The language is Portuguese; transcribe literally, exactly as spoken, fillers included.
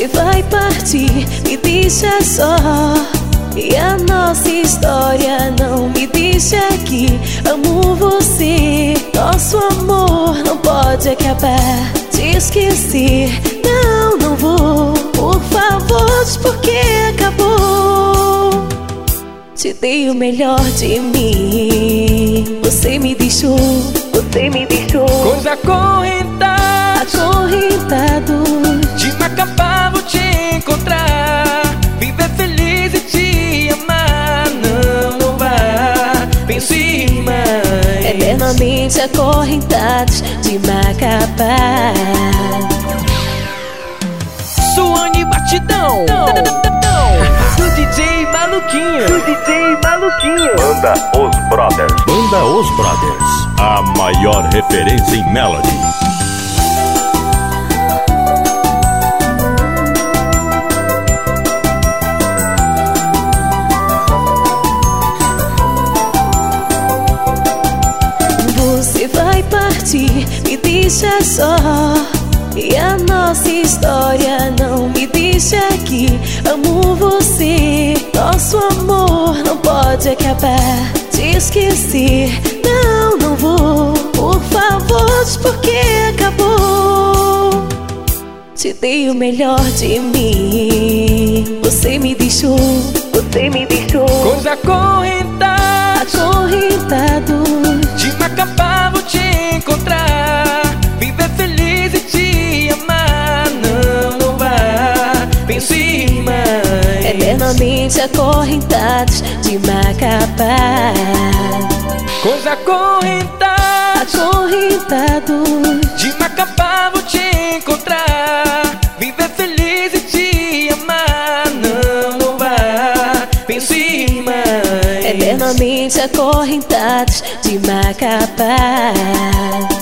Você vai partir, me deixa só, e a nossa história não me deixa aqui. Amo você, nosso amor não pode acabar. Te esquecer, não, não vou. Por favor, diz por que acabou. Te dei o melhor de mim, você me deixou, você me deixou coisa acorrentada, acorrentado. De Macapá vou te encontrar, viver feliz e te amar. Não, não vá, pense mais. Eternamente acorrentados de Macapá. Suane Batidão do D J Maluquinho, do D J Maluquinho. Banda Os Brothers. Banda Os Brothers, a maior referência em melody. Você vai partir, me deixa só, e a nossa história não me deixa aqui. Amo você, nosso amor não pode acabar. Te esquecer, não, não vou. Por favor, diz por que acabou. Te dei o melhor de mim, você me deixou, você me deixou coisa acorrentada, acorrentado. De Macapá vou te encontrar, viver feliz e te amar. Não, não vá, pense mais. Eternamente acorrentados de Macapá. Coisa acorrentada, acorrentado. De Macapá vou te encontrar, viver feliz e te amar. Não, não vá, pense mais. Eternamente acorrentados de Macapá.